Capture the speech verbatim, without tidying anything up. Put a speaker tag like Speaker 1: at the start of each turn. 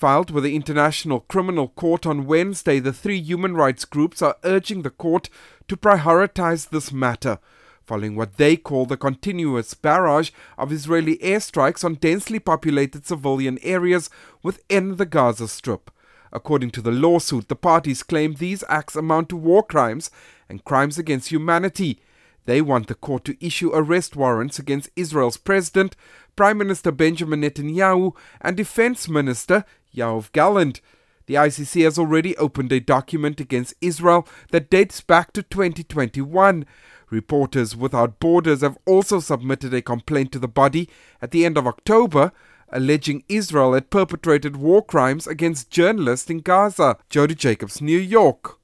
Speaker 1: filed with the International Criminal Court on Wednesday, the three human rights groups are urging the court to prioritize this matter, following what they call the continuous barrage of Israeli airstrikes on densely populated civilian areas within the Gaza Strip. According to the lawsuit, the parties claim these acts amount to war crimes and crimes against humanity. They want the court to issue arrest warrants against Israel's president, Prime Minister Benjamin Netanyahu, and Defense Minister Yoav Gallant. The I C C has already opened a document against Israel that dates back to twenty twenty-one. Reporters Without Borders have also submitted a complaint to the body at the end of October, alleging Israel had perpetrated war crimes against journalists in Gaza. Jody Jacobs, New York.